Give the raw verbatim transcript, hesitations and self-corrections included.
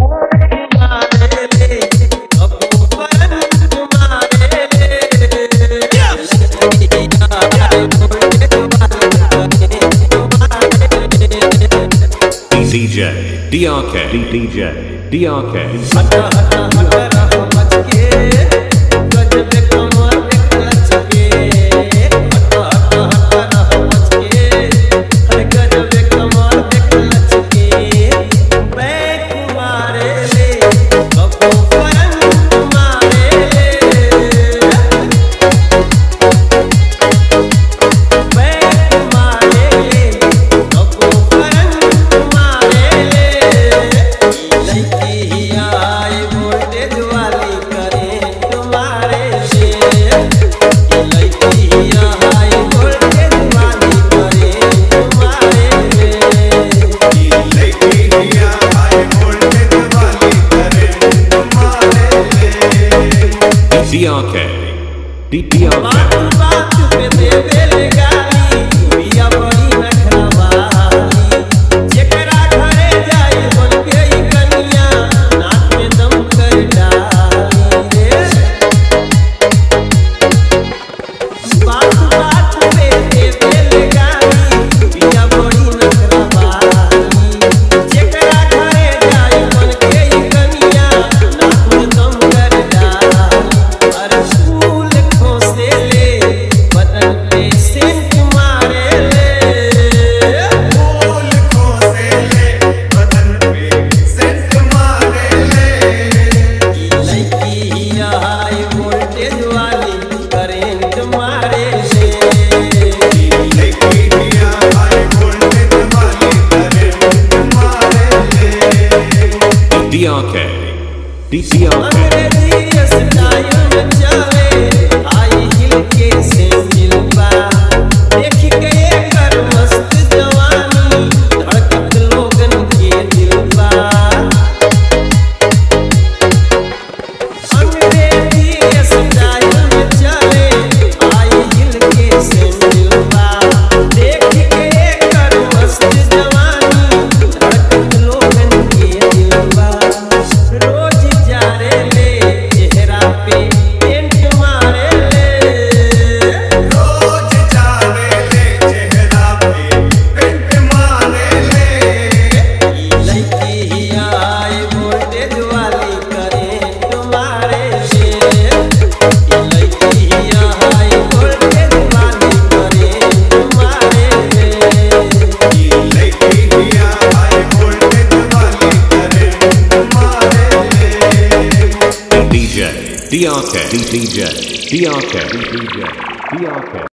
D J D R K D J D R K हटा हटा हटा रहो मच के गजब कमर लच के हटा हटा हटा रहो मच के अरे गजब कमर लच के बैक मारे ले कबो फ्रंट मारे ले बैक मारे ले कबो फ्रंट मारे ले लड़की आई वोल्टेज वाली करे तुम्हारे से लड़की आई वोल्टेज वाली करे तुम्हारे से लड़की आई वोल्टेज वाली करे तुम्हारे D R K D R K बात बात पे दे बेल गाली पिया बड़ी नखरवाली जेकरा घरे जाई बोल के ई कनिया नाक में दम कर डाली रे बात बात पे दे बेल गाली पिया बड़ी नखरवाली जेकरा घरे जाई बोल के ई कनिया नाक में दम कर डाली अरे फूल खोसे ले बदन पे सेंट मारे ले फूल खोसे ले बदन पे सेंट मारे ले लड़की आई वोल्टेज वाली करेंट मारे ले लड़की आई वोल्टेज वाली करे तुम्हारे D R K D R K अंग्रेजी स्टाइल में चले आई हिल के सेंडिल बा देख के एकर मस्त जवानी धड़कत लोगन के दिल बा अंग्रेजी स्टाइल में चले आई हिल के सेंडिल बा देख के एकर मस्त जवानी धड़कत लोगन के दिल बा रोज जारे ले चेहरा पे पेंट मारे ले रोज जाने ले चेहरा पे पेंट मारे ले लड़की आई वोल्टेज वाली करे तुम्हारे से लड़की आई वोल्टेज वाली करे तुम्हारे से लड़की आई वोल्टेज वाली करे तुम्हारे D J D R K D J D R K D J D R K